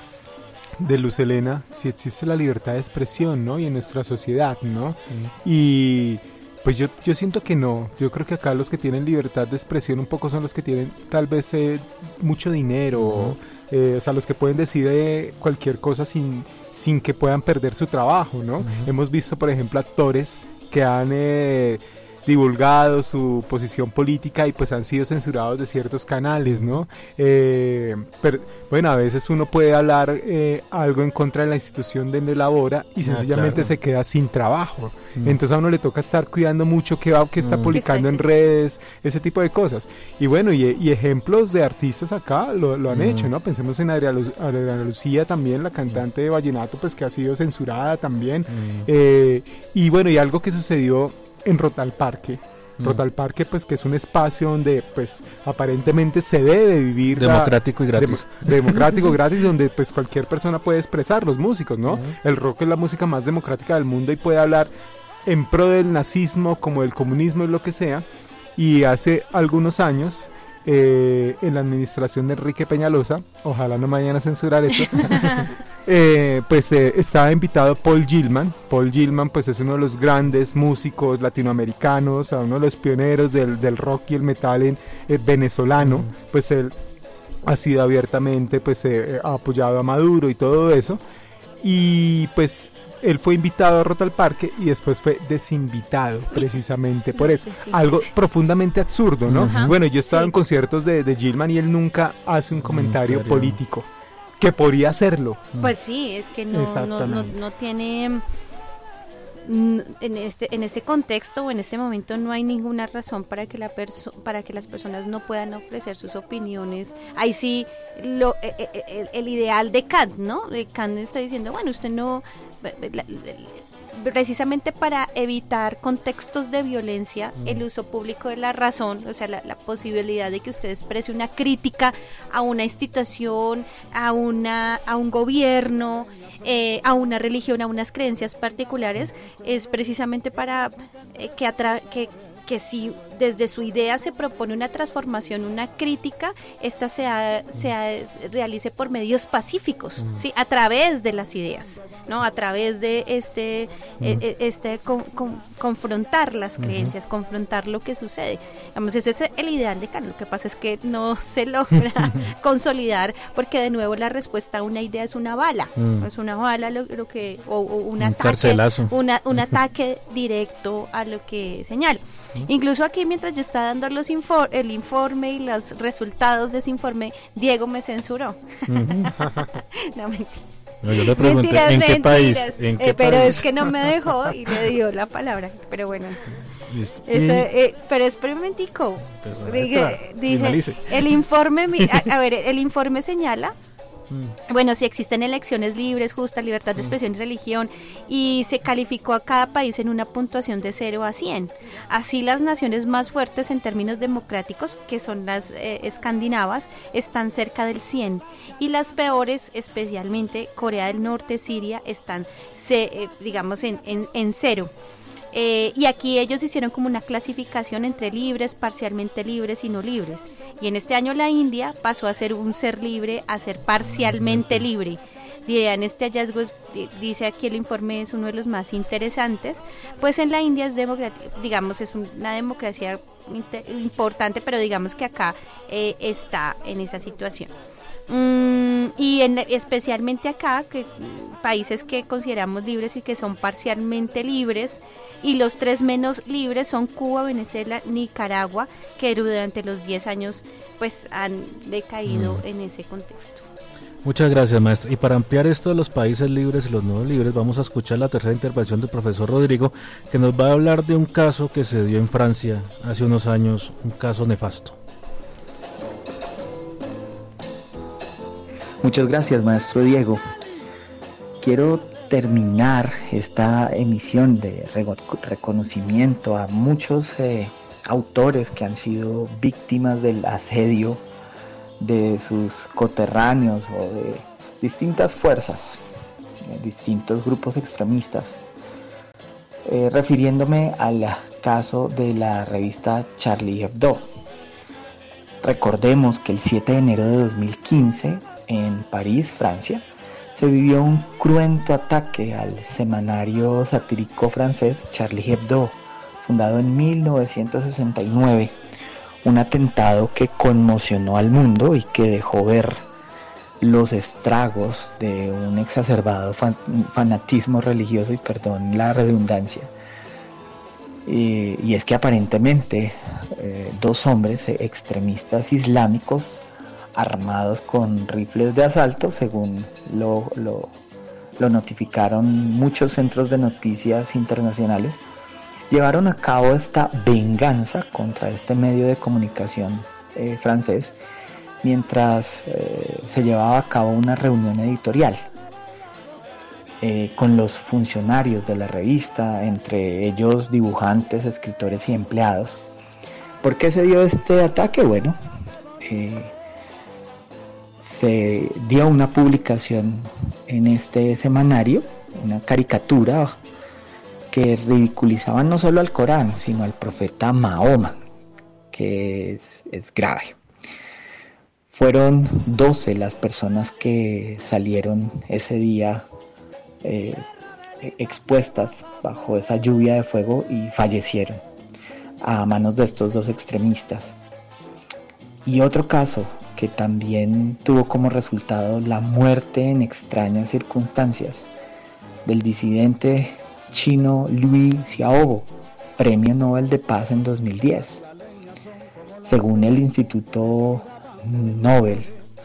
Luz Helena, si existe la libertad de expresión, ¿no? Y en nuestra sociedad, ¿no? Y pues yo siento que no. Yo creo que acá los que tienen libertad de expresión un poco son los que tienen tal vez mucho dinero, o sea, los que pueden decir cualquier cosa sin que puedan perder su trabajo, ¿no? Hemos visto, por ejemplo, actores que han divulgado su posición política y pues han sido censurados de ciertos canales, ¿no? Pero bueno, a veces uno puede hablar algo en contra de la institución donde labora y sencillamente se queda sin trabajo. Entonces a uno le toca estar cuidando mucho qué está publicando en redes, ese tipo de cosas. Y bueno, y ejemplos de artistas acá lo han hecho, ¿no? Pensemos en Adriana Lucía también, la cantante de vallenato, pues que ha sido censurada también. Y bueno, y algo que sucedió en Rotal Parque. Rotal Parque, pues que es un espacio donde pues aparentemente se debe vivir democrático y gratis. Democrático, gratis, donde pues cualquier persona puede expresar, los músicos, ¿no? El rock es la música más democrática del mundo y puede hablar en pro del nazismo, como del comunismo y lo que sea. Y hace algunos años, en la administración de Enrique Peñalosa, ojalá no me vayan a censurar eso, estaba invitado Paul Gilman. Paul Gilman pues es uno de los grandes músicos latinoamericanos, uno de los pioneros del rock y el metal venezolano. Pues él ha sido abiertamente, pues ha apoyado a Maduro y todo eso, y pues él fue invitado a Rotal Parque y después fue desinvitado precisamente por eso. Algo profundamente absurdo, ¿no? Bueno, yo he estado en conciertos de Gilman y él nunca hace un comentario político, que podría hacerlo. Pues sí, es que no tiene... En ese contexto o en ese momento no hay ninguna razón para que las personas no puedan ofrecer sus opiniones. Ahí sí el ideal de Kant, ¿no? Kant está diciendo, bueno, usted no... precisamente para evitar contextos de violencia, el uso público de la razón, o sea, la posibilidad de que usted exprese una crítica a una institución, a un gobierno, a una religión, a unas creencias particulares, es precisamente para que si desde su idea se propone una transformación, una crítica, esta se realice por medios pacíficos, ¿sí? A través de las ideas, ¿no? A través de confrontar las creencias, confrontar lo que sucede. Digamos, ese es el ideal de Kant. Lo que pasa es que no se logra consolidar, porque de nuevo la respuesta a una idea es una bala, es una bala un ataque, un ataque directo a lo que señala. Incluso aquí, mientras yo estaba dando el informe y los resultados de ese informe, Diego me censuró. No, mentira. No, yo le pregunté ¿en qué país? Pero es que no me dejó y le dio la palabra. Pero bueno, pero espera un momentico. Dije, el informe, el informe señala, bueno, si existen elecciones libres, justas, libertad de expresión y religión, y se calificó a cada país en una puntuación de 0 a 100. Así las naciones más fuertes en términos democráticos, que son las escandinavas, están cerca del 100, y las peores, especialmente Corea del Norte, Siria, están, digamos, en 0. Y aquí ellos hicieron como una clasificación entre libres, parcialmente libres y no libres. Y en este año la India pasó a ser un ser libre a ser parcialmente libre. En este hallazgo, dice aquí el informe, es uno de los más interesantes, pues en la India es digamos, es una democracia importante, pero digamos que acá está en esa situación. Y especialmente acá, que países que consideramos libres y que son parcialmente libres, y los 3 menos libres son Cuba, Venezuela, Nicaragua, que durante los 10 años pues han decaído en ese contexto. Muchas gracias, maestra. Y para ampliar esto de los países libres y los no libres, vamos a escuchar la tercera intervención del profesor Rodrigo, que nos va a hablar de un caso que se dio en Francia hace unos años, un caso nefasto. Muchas gracias, maestro Diego. Quiero terminar esta emisión de reconocimiento a muchos autores que han sido víctimas del asedio de sus coterráneos o de distintas fuerzas, distintos grupos extremistas, refiriéndome al caso de la revista Charlie Hebdo. Recordemos que el 7 de enero de 2015, en París, Francia, se vivió un cruento ataque al semanario satírico francés Charlie Hebdo, fundado en 1969, un atentado que conmocionó al mundo y que dejó ver los estragos de un exacerbado fanatismo religioso, y perdón la redundancia, y es que aparentemente dos hombres extremistas islámicos armados con rifles de asalto, según lo notificaron muchos centros de noticias internacionales, llevaron a cabo esta venganza contra este medio de comunicación francés mientras se llevaba a cabo una reunión editorial con los funcionarios de la revista, entre ellos dibujantes, escritores y empleados. ¿Por qué se dio este ataque? Bueno, se dio una publicación en este semanario, una caricatura que ridiculizaba no solo al Corán, sino al profeta Mahoma, que es grave. Fueron 12 las personas que salieron ese día expuestas bajo esa lluvia de fuego y fallecieron a manos de estos dos extremistas. Y otro caso que también tuvo como resultado la muerte en extrañas circunstancias del disidente chino Liu Xiaobo, Premio Nobel de Paz en 2010. Según el Instituto Nobel,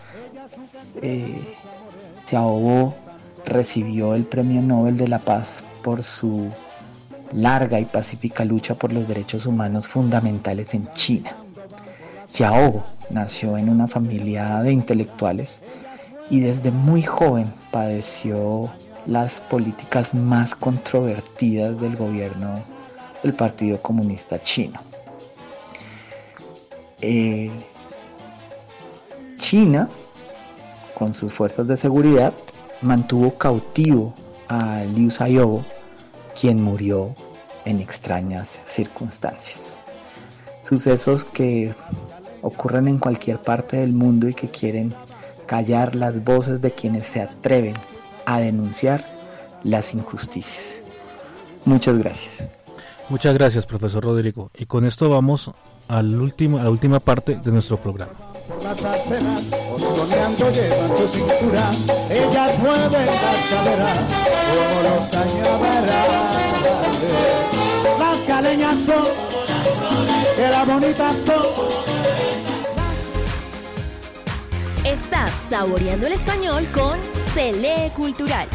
Xiaobo recibió el Premio Nobel de la Paz por su larga y pacífica lucha por los derechos humanos fundamentales en China. Xiaobo nació en una familia de intelectuales y desde muy joven padeció las políticas más controvertidas del gobierno del Partido Comunista Chino. China, con sus fuerzas de seguridad, mantuvo cautivo a Liu Xiaobo, quien murió en extrañas circunstancias. Sucesos que ocurren en cualquier parte del mundo y que quieren callar las voces de quienes se atreven a denunciar las injusticias. Muchas gracias. Muchas gracias, profesor Rodrigo. Y con esto vamos a la última parte de nuestro programa. Por las aceras, otoñando llevan su cintura, ellas mueven las caderas como los cañaverales. Las caleñas son, que las bonitas son. Estás saboreando el español con Se Lee Cultural.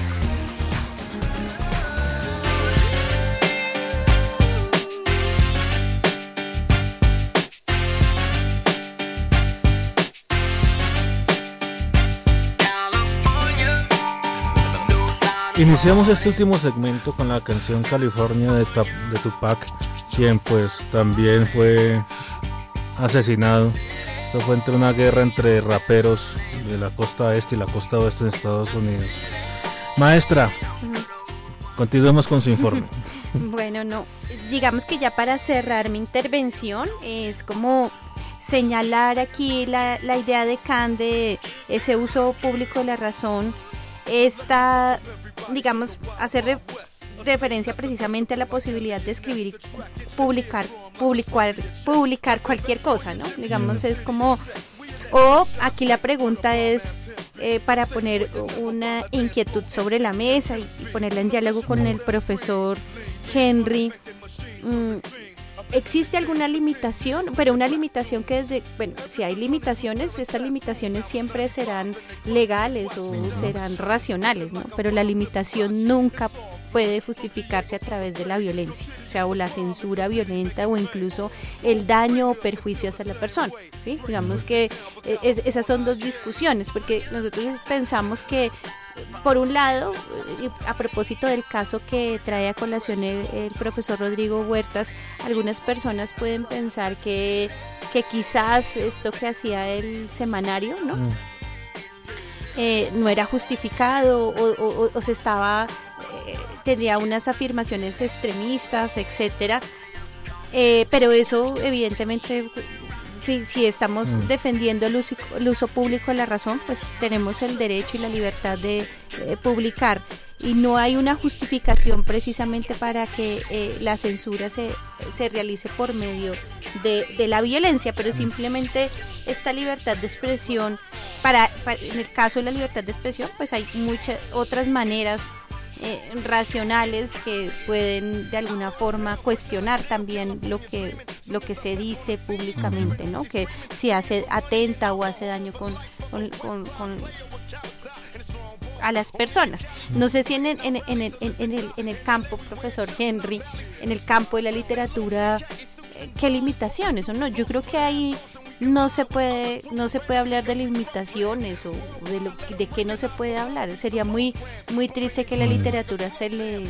Iniciamos este último segmento con la canción California de Tupac, quien pues también fue asesinado. Esto fue entre una guerra entre raperos de la costa este y la costa oeste de Estados Unidos. Maestra, continuemos con su informe. Bueno, no, digamos que ya para cerrar mi intervención es como señalar aquí la idea de Kant de ese uso público de la razón. Esta, digamos, hacer referencia precisamente a la posibilidad de escribir y publicar cualquier cosa, ¿no? Digamos, es como, o aquí la pregunta es para poner una inquietud sobre la mesa y ponerla en diálogo con el profesor Henry. ¿Existe alguna limitación? Pero una limitación que si hay limitaciones, estas limitaciones siempre serán legales o serán racionales, ¿no? Pero la limitación nunca puede justificarse a través de la violencia, o sea, o la censura violenta o incluso el daño o perjuicio hacia la persona, ¿sí? Digamos que esas son dos discusiones, porque nosotros pensamos que por un lado, a propósito del caso que trae a colación el profesor Rodrigo Huertas, algunas personas pueden pensar que quizás esto que hacía el semanario, ¿no? No era justificado o se estaba tendría unas afirmaciones extremistas, etcétera, pero eso evidentemente, si estamos defendiendo el uso público de la razón, pues tenemos el derecho y la libertad de publicar, y no hay una justificación precisamente para que la censura se realice por medio de la violencia, pero simplemente esta libertad de expresión, en el caso de la libertad de expresión, pues hay muchas otras maneras racionales que pueden de alguna forma cuestionar también lo que se dice públicamente, ¿no? Que si atenta o hace daño con a las personas. No sé si en el campo, profesor Henry, en el campo de la literatura, qué limitaciones o no. Yo creo que ahí no se puede hablar de limitaciones o de qué no se puede hablar. Sería muy triste que la literatura se le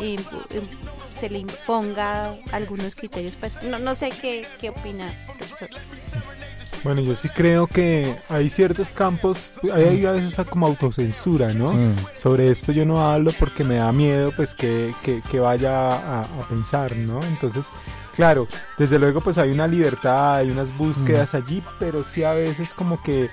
imponga algunos criterios. Pues no sé qué opina, profesor. Bueno, yo sí creo que hay ciertos campos, hay a veces como autocensura, ¿no? Sobre esto yo no hablo porque me da miedo, pues, que vaya a pensar, ¿no? Entonces, claro, desde luego pues hay una libertad, hay unas búsquedas allí, pero sí a veces como que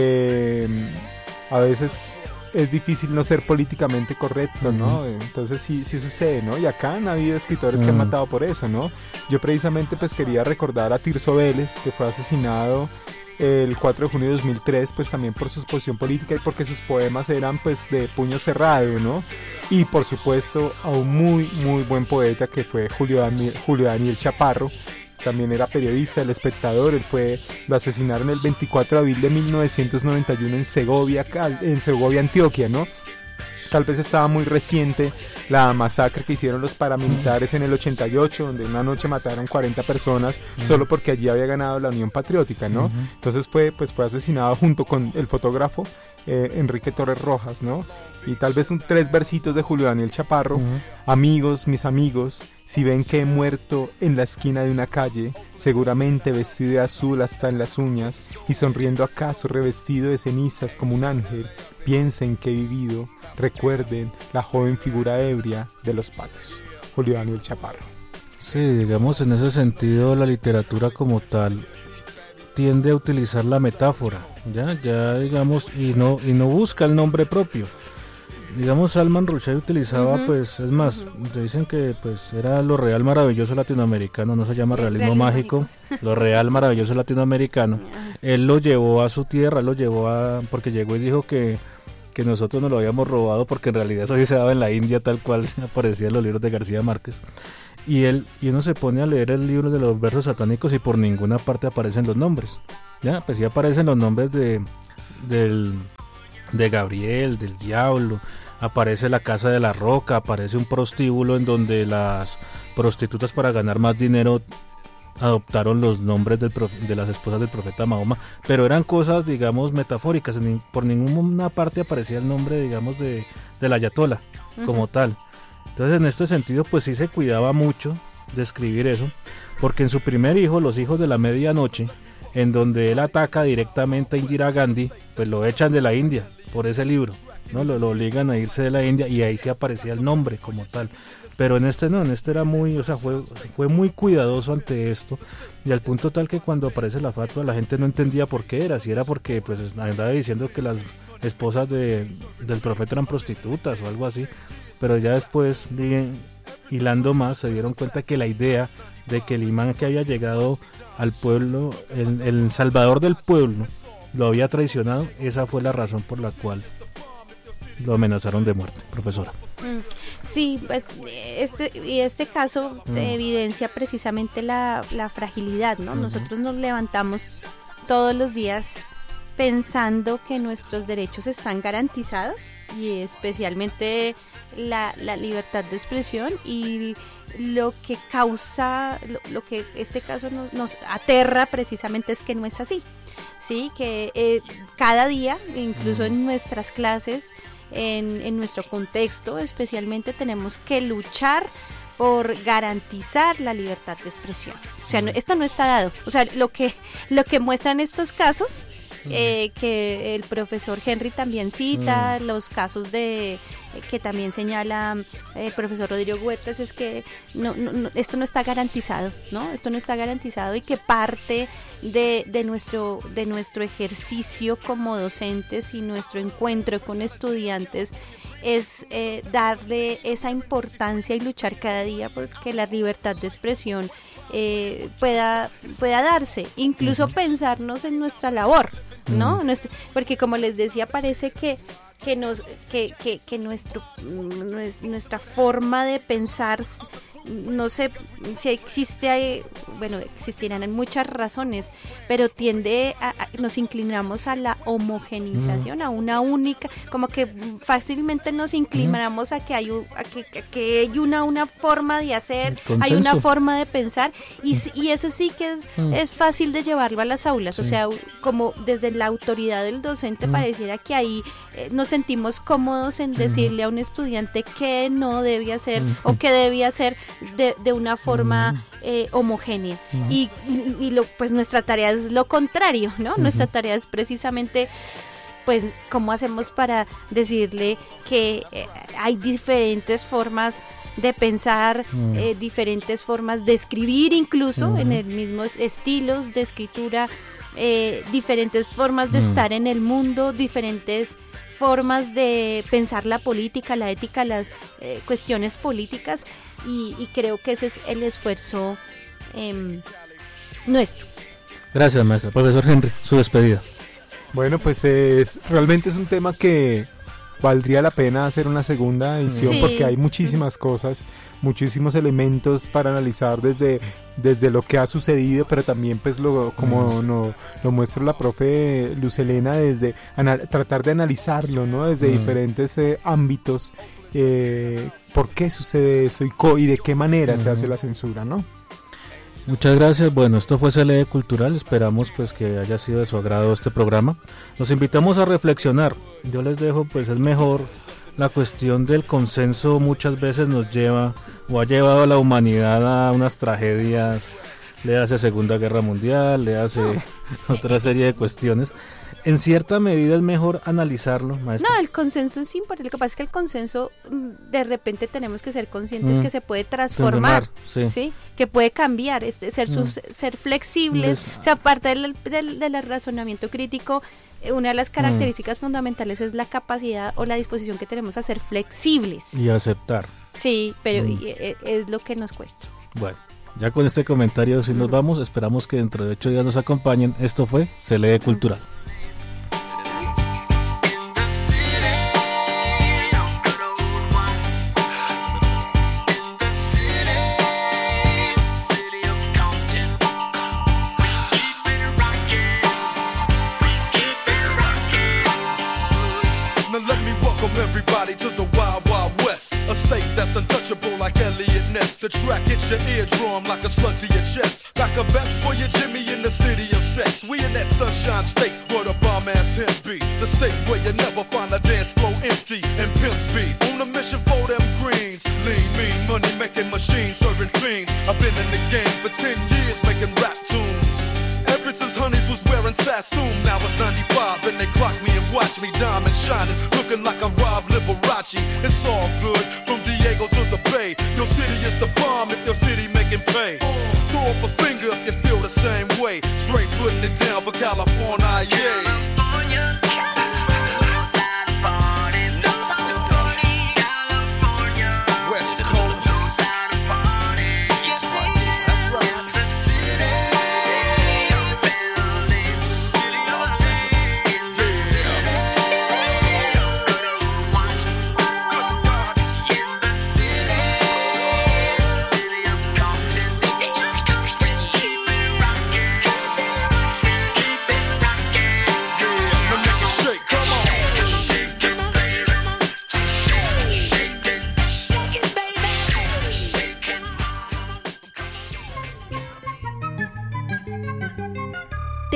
a veces es difícil no ser políticamente correcto, ¿no? Entonces sí sucede, ¿no? Y acá han habido escritores que han matado por eso, ¿no? Yo precisamente pues quería recordar a Tirso Vélez, que fue asesinado el 4 de junio de 2003, pues también por su posición política y porque sus poemas eran pues de puño cerrado, ¿no? Y por supuesto a un muy buen poeta que fue Julio Daniel Chaparro. También era periodista, El Espectador. Lo asesinaron el 24 de abril de 1991 en Segovia, Antioquia, ¿no? Tal vez estaba muy reciente la masacre que hicieron los paramilitares en el 88, donde una noche mataron 40 personas solo porque allí había ganado la Unión Patriótica, ¿no? Entonces fue asesinado junto con el fotógrafo Enrique Torres Rojas, ¿no? Y tal vez 3 versitos de Julio Daniel Chaparro. Amigos, mis amigos, si ven que he muerto en la esquina de una calle, seguramente vestido de azul hasta en las uñas, y sonriendo acaso revestido de cenizas como un ángel, piensen que he vivido, recuerden la joven figura ebria de los patios. Julio Daniel Chaparro. Sí, digamos, en ese sentido la literatura como tal tiende a utilizar la metáfora, ya digamos, y no busca el nombre propio. Digamos, Salman Rushdie utilizaba, pues, es más, te dicen que pues era lo real maravilloso latinoamericano, no se llama realismo mágico, lo real maravilloso latinoamericano. Él lo llevó a su tierra, porque llegó y dijo que nosotros nos lo habíamos robado, porque en realidad eso sí se daba en la India, tal cual aparecía en los libros de García Márquez. Y uno se pone a leer el libro de los versos satánicos y por ninguna parte aparecen los nombres. Ya, pues sí aparecen los nombres de Gabriel, del diablo, aparece la Casa de la Roca, aparece un prostíbulo en donde las prostitutas, para ganar más dinero, adoptaron los nombres de las esposas del profeta Mahoma, pero eran cosas, digamos, metafóricas. Por ninguna parte aparecía el nombre, digamos, de la ayatola como tal. Entonces, en este sentido, pues sí se cuidaba mucho de escribir eso, porque en su primer hijo, Los hijos de la medianoche, en donde él ataca directamente a Indira Gandhi, pues lo echan de la India por ese libro, ¿no? Lo obligan a irse de la India, y ahí sí aparecía el nombre como tal. Pero en este no, en este era fue muy cuidadoso ante esto, y al punto tal que cuando aparece la fatua la gente no entendía por qué era, si era porque pues andaba diciendo que las esposas del profeta eran prostitutas o algo así, pero ya después, hilando más, se dieron cuenta que la idea de que el imán que había llegado al pueblo, el salvador del pueblo, lo había traicionado, esa fue la razón por la cual lo amenazaron de muerte, profesora. Sí, pues este caso evidencia precisamente la fragilidad, ¿no? Nosotros nos levantamos todos los días pensando que nuestros derechos están garantizados, y especialmente la libertad de expresión, y lo que causa, lo que este caso nos aterra precisamente es que no es así, ¿sí? Que cada día, incluso en nuestras clases, en nuestro contexto especialmente, tenemos que luchar por garantizar la libertad de expresión. O sea, esto no está dado. O sea, lo que muestran estos casos, que el profesor Henry también cita, los casos que también señala el profesor Rodrigo Huertas, es que esto no está garantizado, ¿no? Esto no está garantizado, y que parte de nuestro ejercicio como docentes y nuestro encuentro con estudiantes es darle esa importancia y luchar cada día porque la libertad de expresión pueda darse, incluso pensarnos en nuestra labor, ¿no? Porque, como les decía, parece que nuestra forma de pensar, no sé si existirán muchas razones, pero nos inclinamos a la homogeneización, a una única, como que fácilmente nos inclinamos a que hay una forma de hacer, hay una forma de pensar, y eso sí que es fácil de llevarlo a las aulas, o sea, como desde la autoridad del docente pareciera que ahí nos sentimos cómodos en decirle a un estudiante qué no debe hacer o qué debía hacer de una forma homogénea, y pues nuestra tarea es lo contrario, ¿no? Nuestra tarea es precisamente, pues, cómo hacemos para decirle que hay diferentes formas de pensar, diferentes formas de escribir, incluso en el mismo estilos de escritura, diferentes formas de estar en el mundo, diferentes formas de pensar la política, la ética, las cuestiones políticas, y creo que ese es el esfuerzo nuestro. Gracias, maestra. Profesor Henry, su despedida. Bueno, pues realmente es un tema que valdría la pena hacer una segunda edición, porque hay muchísimas cosas, muchísimos elementos para analizar desde lo que ha sucedido, pero también, pues, como lo muestra la profe Luz Helena, desde tratar de analizarlo, ¿no? Desde diferentes ámbitos, por qué sucede eso y de qué manera se hace la censura, ¿no? Muchas gracias. Bueno, esto fue CLE Cultural. Esperamos, pues, que haya sido de su agrado este programa. Los invitamos a reflexionar. Yo les dejo, pues, es mejor, la cuestión del consenso muchas veces nos lleva o ha llevado a la humanidad a unas tragedias, le hace Segunda Guerra Mundial, le hace otra serie de cuestiones. En cierta medida es mejor analizarlo, maestra. No, el consenso es importante. Lo que pasa es que el consenso, de repente tenemos que ser conscientes que se puede transformar, ¿sí? Que puede cambiar, ser flexibles. O sea, aparte del razonamiento crítico, una de las características fundamentales es la capacidad o la disposición que tenemos a ser flexibles. Y aceptar. Sí, pero es lo que nos cuesta. Bueno, ya con este comentario sí nos vamos. Esperamos que dentro de 8 días nos acompañen. Esto fue CLE Cultural. Everybody to the Wild Wild West, a state that's untouchable like Elliot Ness. The track hits your eardrum like a slug to your chest. Back a vest for your Jimmy in the city of sex. We in that sunshine state where the bomb ass him be. The state where you never find a dance floor empty and pimp speed. On a mission for them greens. Lean, mean, money making machines, serving fiends. I've been in the game for 10 years making rap tunes. Ever since Honeys was wearing Sassoon, now it's 95 and they clock me and watch me diamond shining, looking like a Rob Liberace. It's all good from Diego to the Bay. Your city is the bomb if your city making pay. Throw up a finger if you feel the same way. Straight putting it down for California, yeah.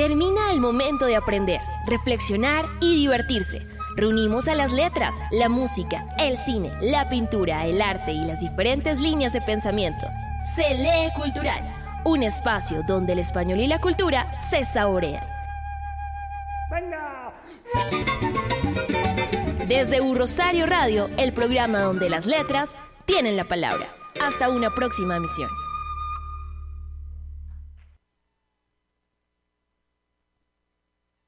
Termina el momento de aprender, reflexionar y divertirse. Reunimos a las letras, la música, el cine, la pintura, el arte y las diferentes líneas de pensamiento. Se lee cultural, un espacio donde el español y la cultura se saborean. ¡Venga! Desde Rosario Radio, el programa donde las letras tienen la palabra. Hasta una próxima emisión.